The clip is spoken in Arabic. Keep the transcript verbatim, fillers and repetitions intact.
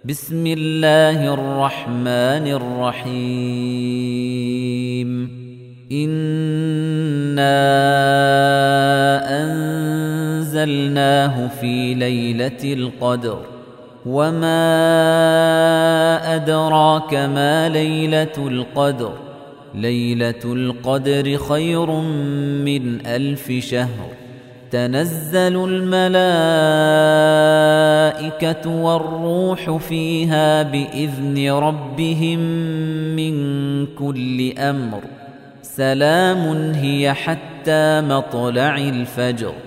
بسم الله الرحمن الرحيم إنا أنزلناه في ليلة القدر وما أدراك ما ليلة القدر ليلة القدر خير من ألف شهر تنزل الملائكة والروح فيها بإذن ربهم من كل أمر سلام هي حتى مطلع الفجر.